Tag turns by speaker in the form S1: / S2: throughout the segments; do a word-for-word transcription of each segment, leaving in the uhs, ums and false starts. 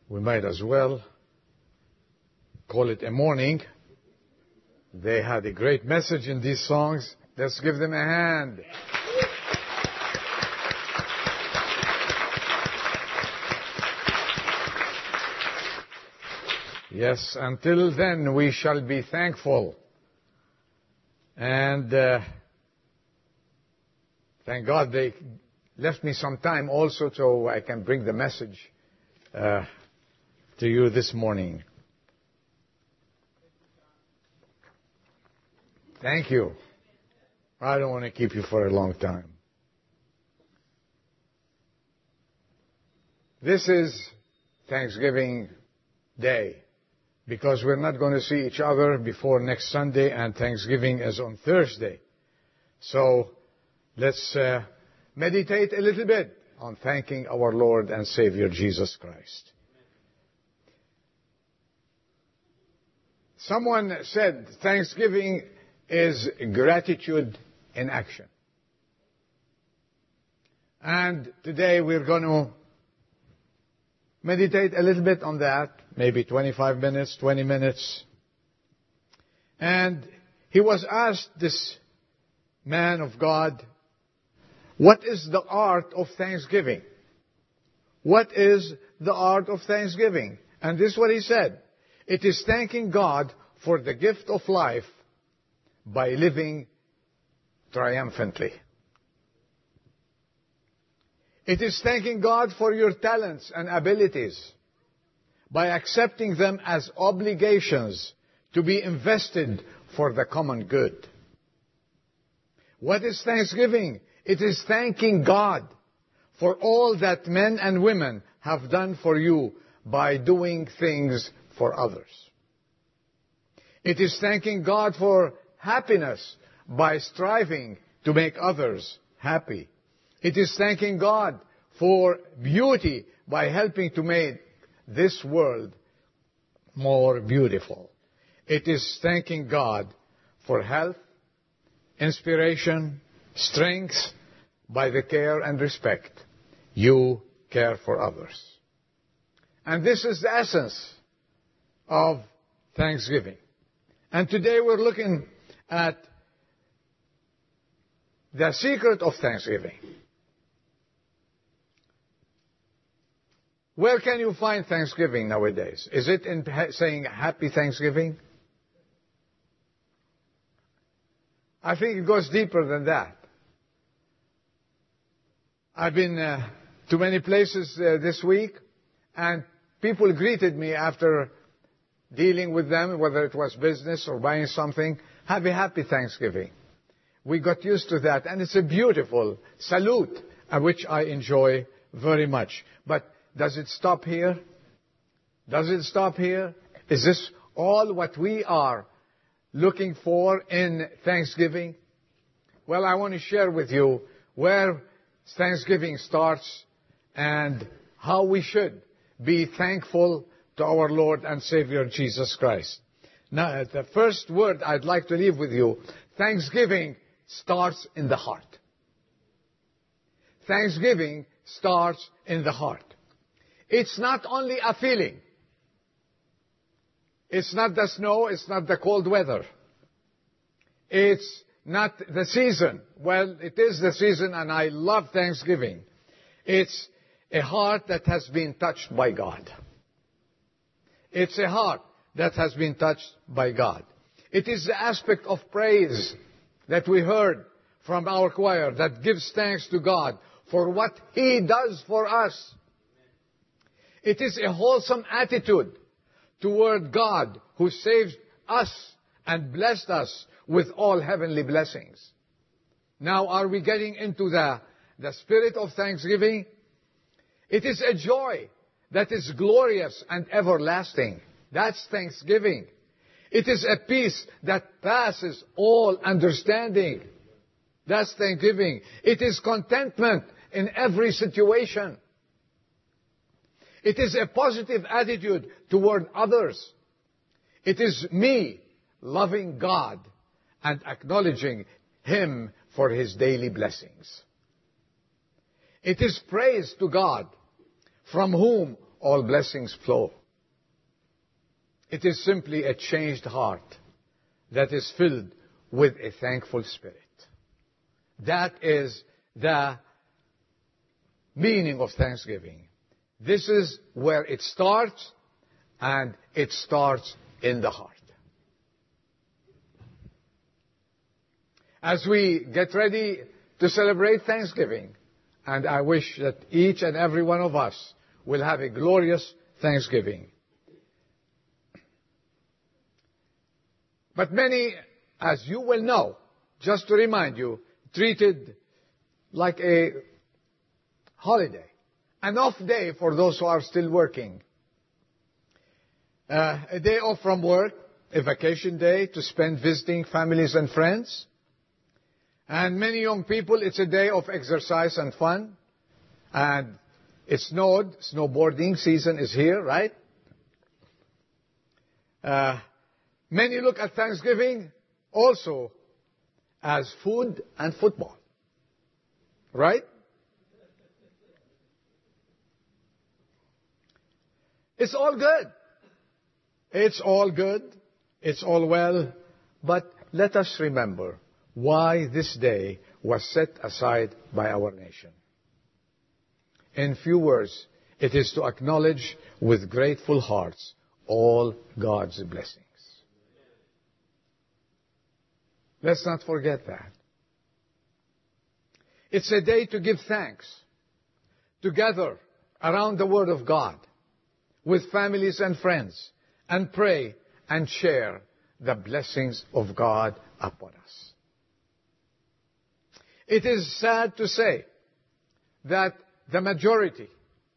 S1: We might as well call it a morning. They had a great message in these songs. Let's give them a hand. Yes, until then we shall be thankful. And uh, thank God they left me some time also so I can bring the message uh, to you this morning. Thank you. I don't want to keep you for a long time. This is Thanksgiving Day because we're not going to see each other before next Sunday, and Thanksgiving is on Thursday. So let's uh, meditate a little bit on thanking our Lord and Savior Jesus Christ. Someone said Thanksgiving is gratitude in action. And today we're going to meditate a little bit on that, maybe twenty-five minutes, twenty minutes. And he was asked, this man of God, what is the art of thanksgiving? What is the art of thanksgiving? And this is what he said. It is thanking God for the gift of life by living triumphantly. It is thanking God for your talents and abilities by accepting them as obligations to be invested for the common good. What is thanksgiving? It is thanking God for all that men and women have done for you by doing things for others. It is thanking God for happiness by striving to make others happy. It is thanking God for beauty by helping to make this world more beautiful. It is thanking God for health, inspiration, strength by the care and respect you care for others. And this is the essence of Thanksgiving. And today we're looking at the secret of Thanksgiving. Where can you find Thanksgiving nowadays? Is it in saying Happy Thanksgiving? I think it goes deeper than that. I've been uh, to many places uh, this week, and people greeted me after dealing with them, whether it was business or buying something. Have a happy Thanksgiving. We got used to that, and it's a beautiful salute, uh, which I enjoy very much. But does it stop here? Does it stop here? Is this all what we are looking for in Thanksgiving? Well, I want to share with you where Thanksgiving starts and how we should be thankful to our Lord and Savior Jesus Christ. Now, the first word I'd like to leave with you, Thanksgiving starts in the heart. Thanksgiving starts in the heart. It's not only a feeling. It's not the snow, it's not the cold weather. It's not the season. Well, it is the season, and I love Thanksgiving. It's a heart that has been touched by God. It's a heart that has been touched by God. It is the aspect of praise that we heard from our choir that gives thanks to God for what He does for us. It is a wholesome attitude toward God who saved us and blessed us with all heavenly blessings. Now, are we getting into the, the spirit of thanksgiving? It is a joy that is glorious and everlasting. That's thanksgiving. It is a peace that passes all understanding. That's thanksgiving. It is contentment in every situation. It is a positive attitude toward others. It is me loving God and acknowledging Him for His daily blessings. It is praise to God, from whom all blessings flow. It is simply a changed heart that is filled with a thankful spirit. That is the meaning of thanksgiving. This is where it starts, and it starts in the heart. As we get ready to celebrate Thanksgiving, and I wish that each and every one of us will have a glorious Thanksgiving. But many, as you will know, just to remind you, treated like a holiday, an off day for those who are still working. Uh, a day off from work, a vacation day to spend visiting families and friends. And many young people, it's a day of exercise and fun. And it snowed, snowboarding season is here, right? Uh, many look at Thanksgiving also as food and football. Right? It's all good. It's all good. It's all well. But let us remember why this day was set aside by our nation. In few words, it is to acknowledge with grateful hearts all God's blessings. Let's not forget that. It's a day to give thanks, to gather around the Word of God with families and friends and pray and share the blessings of God upon us. It is sad to say that the majority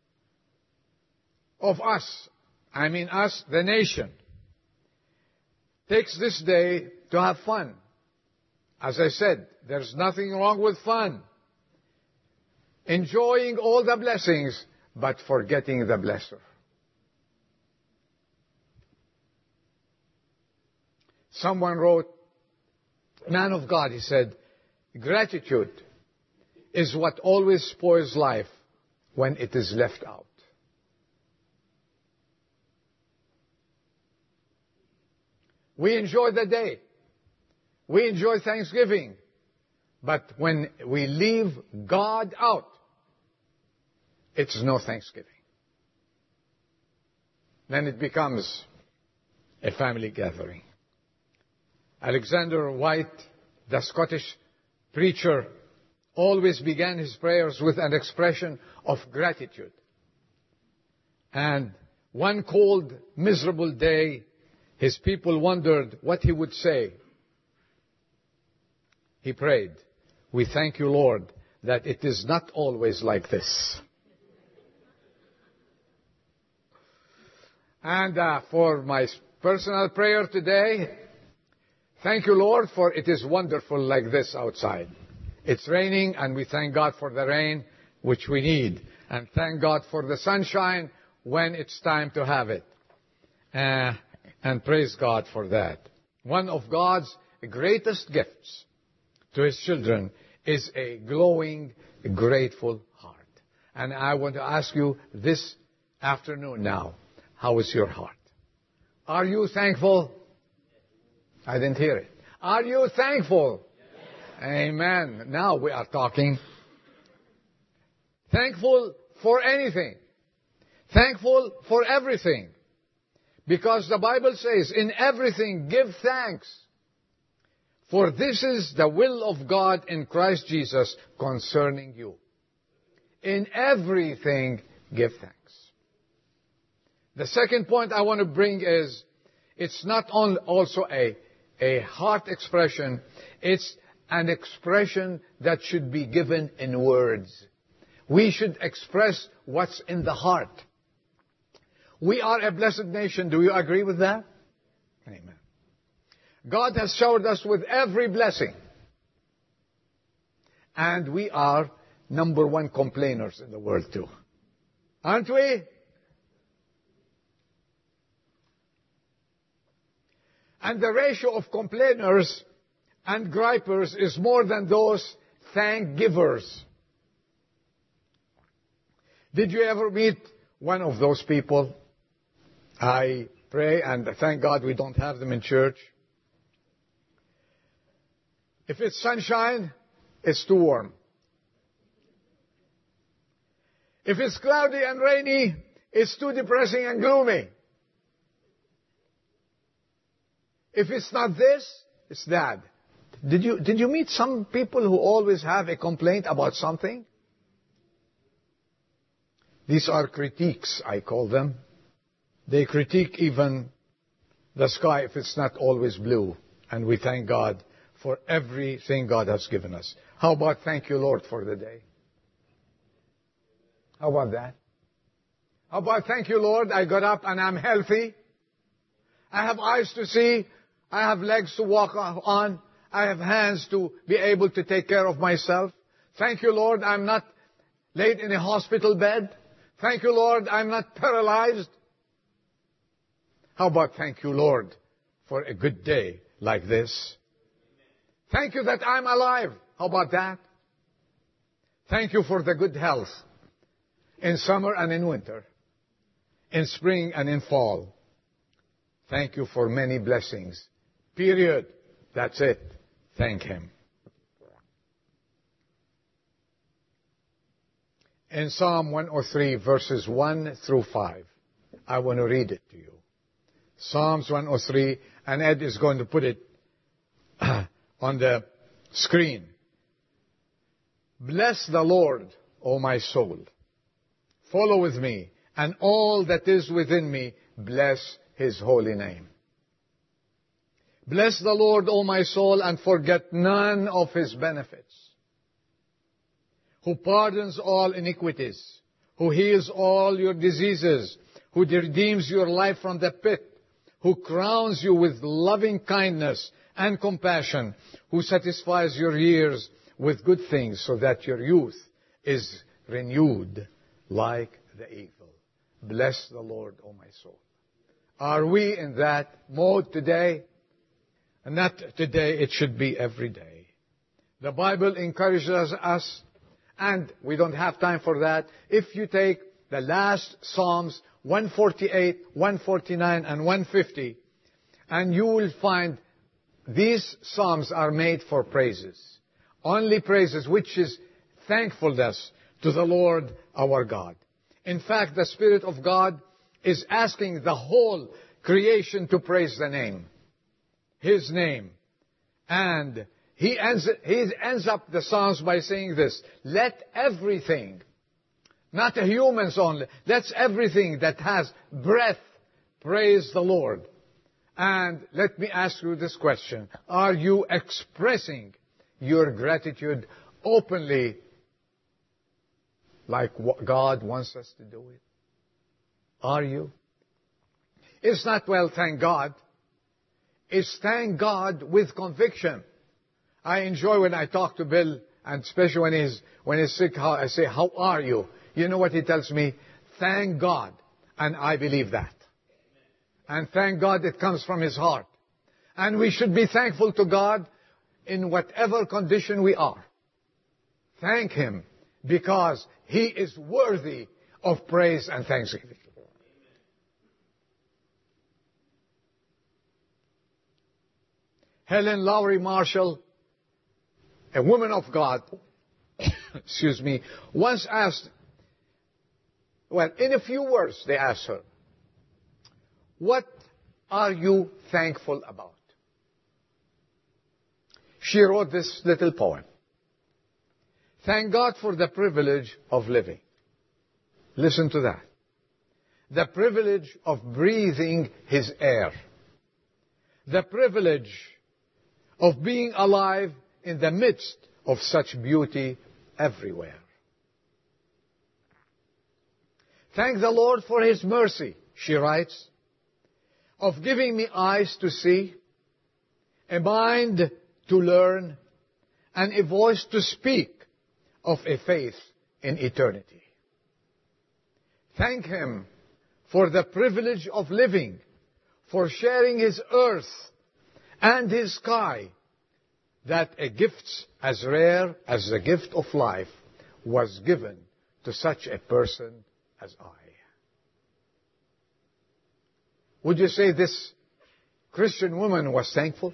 S1: of us, I mean us, the nation, takes this day to have fun. As I said, there's nothing wrong with fun. Enjoying all the blessings, but forgetting the blesser. Someone wrote, man of God, he said, gratitude is what always spoils life when it is left out. We enjoy the day. We enjoy Thanksgiving. But when we leave God out, it's no Thanksgiving. Then it becomes a family gathering. Alexander White, the Scottish preacher, always began his prayers with an expression of gratitude. And one cold, miserable day, his people wondered what he would say. He prayed, "We thank you, Lord, that it is not always like this." And uh, for my personal prayer today, thank you, Lord, for it is wonderful like this outside. It's raining, and we thank God for the rain, which we need. And thank God for the sunshine when it's time to have it. Uh, and praise God for that. One of God's greatest gifts to His children is a glowing, grateful heart. And I want to ask you this afternoon now, how is your heart? Are you thankful? I didn't hear it. Are you thankful? Yes. Amen. Now we are talking. Thankful for anything. Thankful for everything. Because the Bible says, in everything give thanks. For this is the will of God in Christ Jesus concerning you. In everything give thanks. The second point I want to bring is, it's not only also a, a heart expression, it's an expression that should be given in words. We should express what's in the heart. We are a blessed nation. Do you agree with that? Amen. God has showered us with every blessing. And we are number one complainers in the world too. Aren't we? And the ratio of complainers and gripers is more than those thank givers. Did you ever meet one of those people. I pray and thank God we don't have them in church. If it's sunshine, it's too warm. If it's cloudy and rainy, it's too depressing and gloomy. If it's not this, it's that. Did you, did you meet some people who always have a complaint about something? These are critiques, I call them. They critique even the sky if it's not always blue. And we thank God for everything God has given us. How about thank you, Lord, for the day? How about that? How about thank you, Lord, I got up and I'm healthy. I have eyes to see. I have legs to walk on. I have hands to be able to take care of myself. Thank you, Lord, I'm not laid in a hospital bed. Thank you, Lord, I'm not paralyzed. How about thank you, Lord, for a good day like this? Thank you that I'm alive. How about that? Thank you for the good health in summer and in winter, in spring and in fall. Thank you for many blessings. Period. That's it. Thank Him. In Psalm one oh three, verses one through five, I want to read it to you. Psalms one oh three, and Ed is going to put it on the screen. Bless the Lord, O my soul. Follow with me, and all that is within me, bless His holy name. Bless the Lord, O my soul, and forget none of His benefits. Who pardons all iniquities, who heals all your diseases, who redeems your life from the pit, who crowns you with loving kindness and compassion, who satisfies your years with good things so that your youth is renewed like the eagle. Bless the Lord, O my soul. Are we in that mode today? And not today, it should be every day. The Bible encourages us, and we don't have time for that. If you take the last Psalms, one forty-eight, one forty-nine, and one fifty, and you will find these Psalms are made for praises. Only praises, which is thankfulness to the Lord our God. In fact, the Spirit of God is asking the whole creation to praise the name. His name. And he ends, he ends up the Psalms by saying this: let everything, not the humans only, let's everything that has breath praise the Lord. And let me ask you this question: are you expressing your gratitude openly like what God wants us to do it? Are you? It's not, well, thank God. It's thank God with conviction. I enjoy when I talk to Bill, and especially when he's, when he's sick, how I say, how are you? You know what he tells me? Thank God. And I believe that. And thank God it comes from his heart. And we should be thankful to God in whatever condition we are. Thank Him because He is worthy of praise and thanksgiving. Helen Lowry Marshall, a woman of God, excuse me, once asked, well, in a few words, they asked her, what are you thankful about? She wrote this little poem. Thank God for the privilege of living. Listen to that. The privilege of breathing His air. The privilege of being alive in the midst of such beauty everywhere. Thank the Lord for His mercy, she writes, of giving me eyes to see, a mind to learn, and a voice to speak of a faith in eternity. Thank Him for the privilege of living, for sharing His earth and His sky, that a gift as rare as the gift of life was given to such a person as I. Would you say this Christian woman was thankful?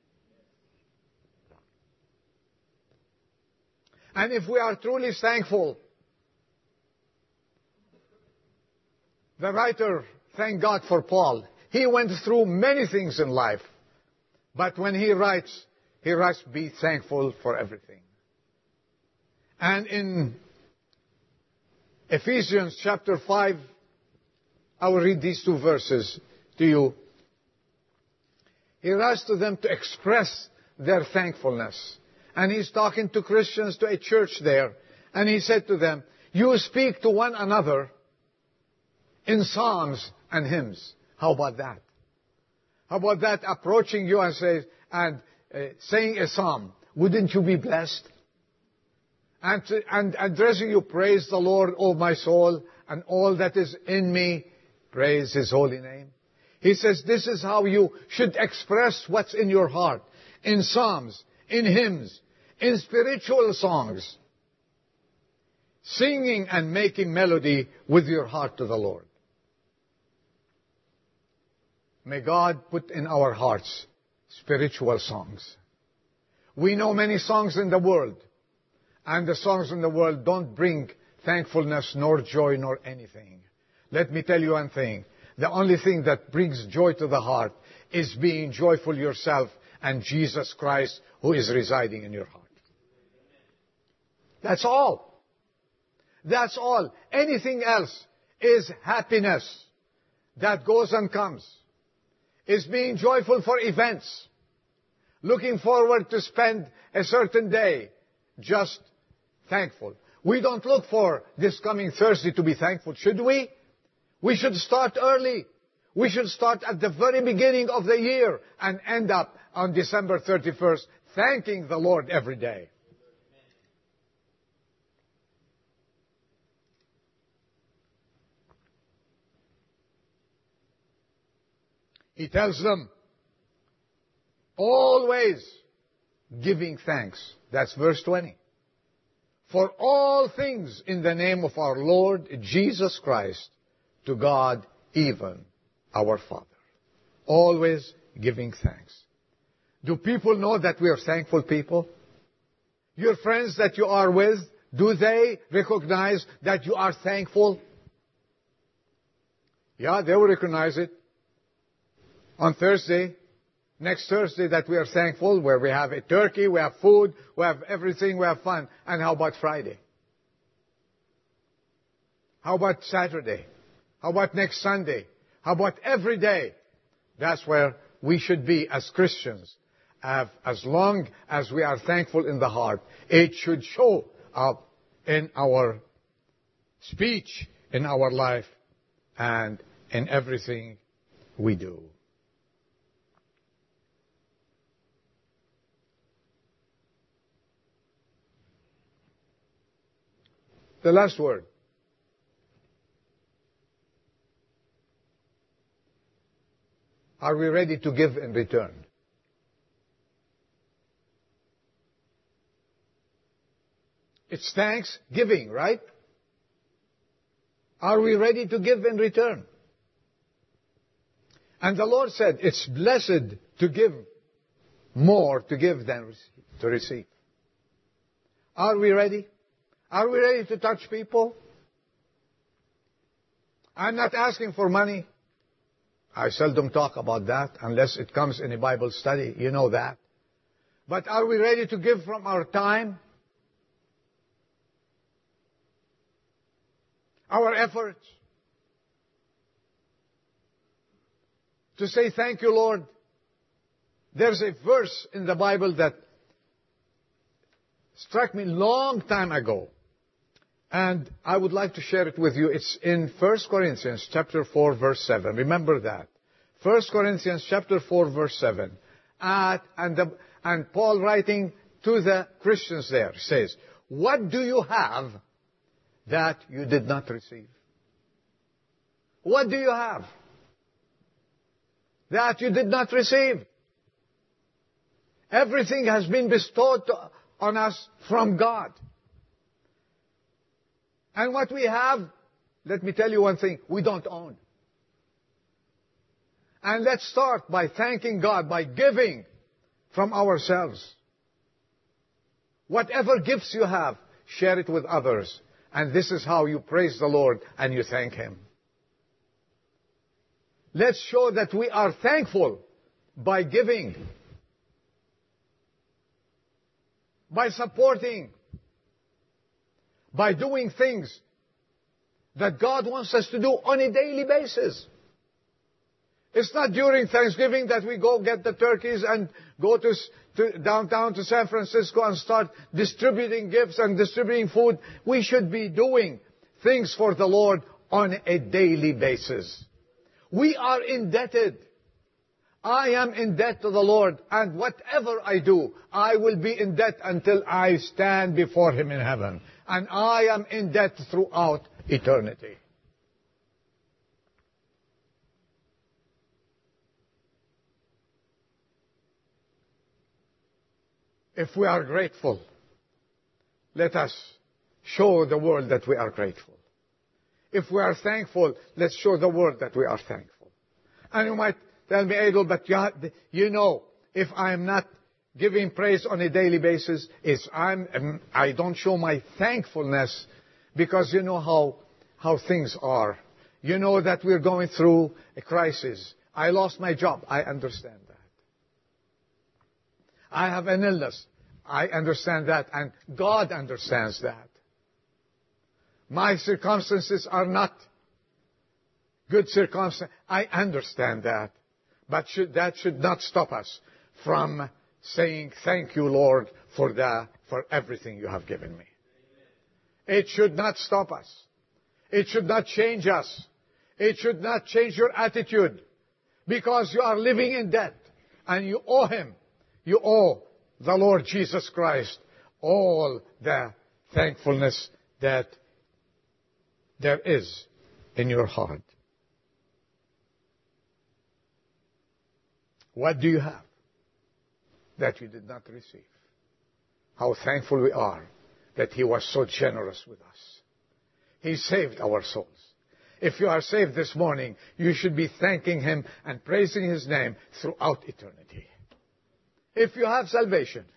S1: And if we are truly thankful, the writer, thank God for Paul, he went through many things in life. But when he writes, he writes, be thankful for everything. And in Ephesians chapter five, I will read these two verses to you. He writes to them to express their thankfulness. And he's talking to Christians, to a church there. And he said to them, you speak to one another in psalms and hymns. How about that? How about that approaching you and say, and uh, saying a psalm? Wouldn't you be blessed? And, to, and addressing you, praise the Lord, O my soul, and all that is in me, praise His holy name. He says this is how you should express what's in your heart. In psalms, in hymns, in spiritual songs. Singing and making melody with your heart to the Lord. May God put in our hearts spiritual songs. We know many songs in the world. And the songs in the world don't bring thankfulness, nor joy, nor anything. Let me tell you one thing. The only thing that brings joy to the heart is being joyful yourself and Jesus Christ who is residing in your heart. That's all. That's all. Anything else is happiness that goes and comes. Is being joyful for events. Looking forward to spend a certain day just thankful. We don't look for this coming Thursday to be thankful, should we? We should start early. We should start at the very beginning of the year and end up on December thirty-first thanking the Lord every day. He tells them, always giving thanks. That's verse twenty. For all things in the name of our Lord Jesus Christ, to God, even our Father. Always giving thanks. Do people know that we are thankful people? Your friends that you are with, do they recognize that you are thankful? Yeah, they will recognize it. On Thursday, next Thursday, that we are thankful, where we have a turkey, we have food, we have everything, we have fun. And how about Friday? How about Saturday? How about next Sunday? How about every day? That's where we should be as Christians. As long as we are thankful in the heart, it should show up in our speech, in our life, and in everything we do. The last word. Are we ready to give in return? It's thanksgiving, right? Are we ready to give in return? And the Lord said, it's blessed to give more to give than to receive. Are we ready? Are we ready to touch people? I'm not asking for money. I seldom talk about that unless it comes in a Bible study. You know that. But are we ready to give from our time? Our efforts? To say thank you, Lord. There's a verse in the Bible that struck me long time ago. And I would like to share it with you. It's in First Corinthians chapter four, verse seven. Remember that. First Corinthians chapter four, verse seven. At, and, the, and Paul writing to the Christians there says, what do you have that you did not receive? What do you have that you did not receive? Everything has been bestowed to, on us from God. And what we have, let me tell you one thing, we don't own. And let's start by thanking God, by giving from ourselves. Whatever gifts you have, share it with others. And this is how you praise the Lord and you thank Him. Let's show that we are thankful by giving, by supporting, by doing things that God wants us to do on a daily basis. It's not during Thanksgiving that we go get the turkeys and go to, to downtown to San Francisco and start distributing gifts and distributing food. We should be doing things for the Lord on a daily basis. We are indebted. I am in debt to the Lord, and whatever I do, I will be in debt until I stand before Him in heaven. And I am in debt throughout eternity. If we are grateful, let us show the world that we are grateful. If we are thankful, let's show the world that we are thankful. And you might tell me, Adel, but you, you know, if I am not giving praise on a daily basis, is I'm, I don't show my thankfulness because you know how, how things are. You know that we're going through a crisis. I lost my job. I understand that. I have an illness. I understand that. And God understands that. My circumstances are not good circumstances. I understand that. But should, that should not stop us from saying, thank you, Lord, for the, for everything you have given me. It should not stop us. It should not change us. It should not change your attitude. Because you are living in debt. And you owe Him. You owe the Lord Jesus Christ all the thankfulness that there is in your heart. What do you have that you did not receive? How thankful we are that He was so generous with us. He saved our souls. If you are saved this morning, you should be thanking Him and praising His name throughout eternity. If you have salvation,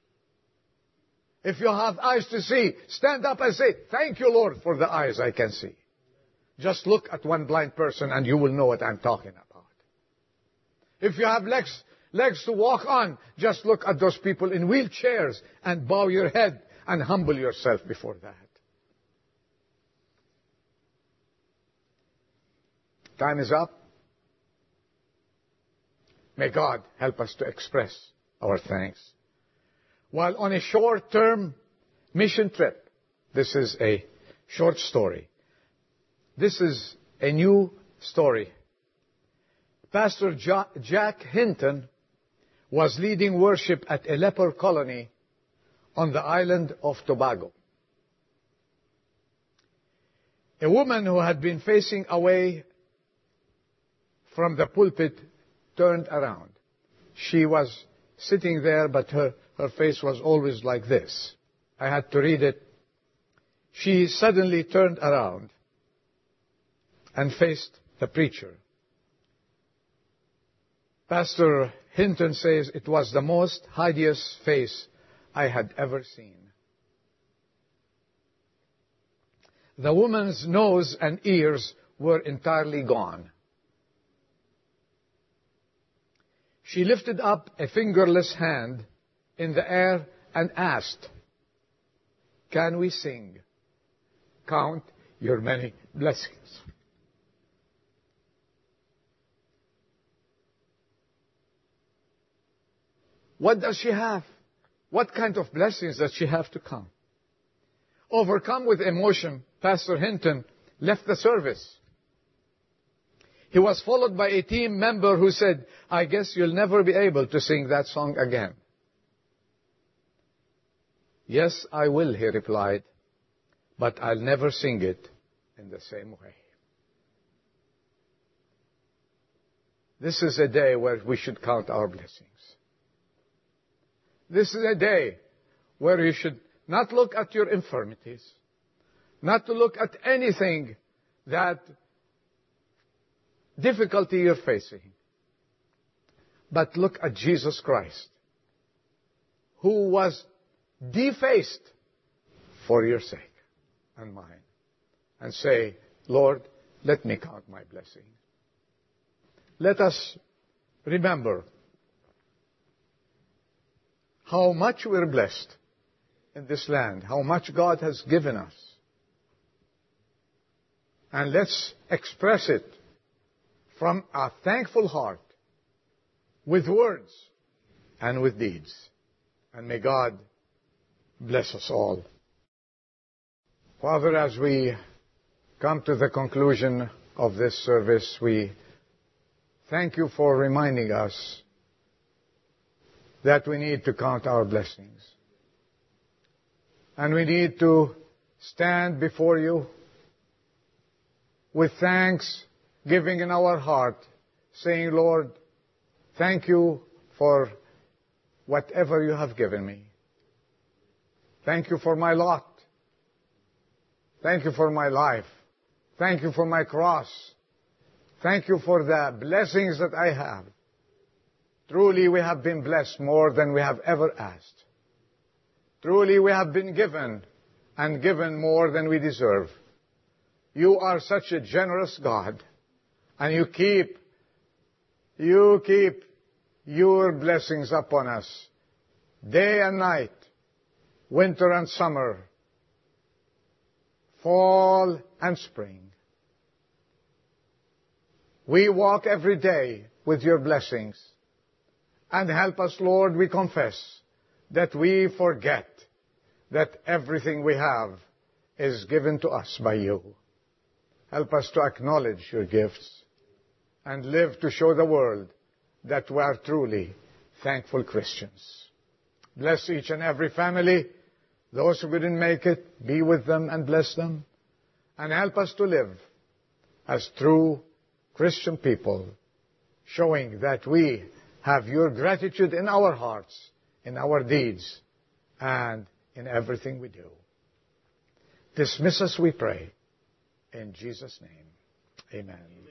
S1: if you have eyes to see, stand up and say, thank you, Lord, for the eyes I can see. Just look at one blind person and you will know what I'm talking about. If you have legs, legs to walk on, just look at those people in wheelchairs and bow your head and humble yourself before that. Time is up. May God help us to express our thanks. While on a short-term mission trip, this is a short story. This is a new story. Pastor Jack Hinton was leading worship at a leper colony on the island of Tobago. A woman who had been facing away from the pulpit turned around. She was sitting there, but her, her face was always like this. I had to read it. She suddenly turned around and faced the preacher. Pastor Hinton says it was the most hideous face I had ever seen. The woman's nose and ears were entirely gone. She lifted up a fingerless hand in the air and asked, "Can we sing? Count your many blessings." What does she have? What kind of blessings does she have to come? Overcome with emotion, Pastor Hinton left the service. He was followed by a team member who said, "I guess you'll never be able to sing that song again." "Yes, I will," he replied, "but I'll never sing it in the same way." This is a day where we should count our blessings. This is a day where you should not look at your infirmities, not to look at anything that difficulty you're facing, But look at Jesus Christ, who was defaced for your sake and mine. And say, Lord, let me count my blessing. Let us remember how much we're blessed in this land, how much God has given us. And let's express it from a thankful heart, with words and with deeds. And may God bless us all. Father, as we come to the conclusion of this service, we thank you for reminding us that we need to count our blessings. And we need to stand before you with thanksgiving in our heart, saying, Lord, thank you for whatever you have given me. Thank you for my lot. Thank you for my life. Thank you for my cross. Thank you for the blessings that I have. Truly, we have been blessed more than we have ever asked. Truly, we have been given and given more than we deserve. You are such a generous God, and you keep, you keep your blessings upon us, day and night, winter and summer, fall and spring. We walk every day with your blessings. And help us, Lord, we confess, that we forget that everything we have is given to us by you. Help us to acknowledge your gifts and live to show the world that we are truly thankful Christians. Bless each and every family. Those who couldn't make it, be with them and bless them. And help us to live as true Christian people, showing that we have your gratitude in our hearts, in our deeds, and in everything we do. Dismiss us, we pray. In Jesus' name, amen.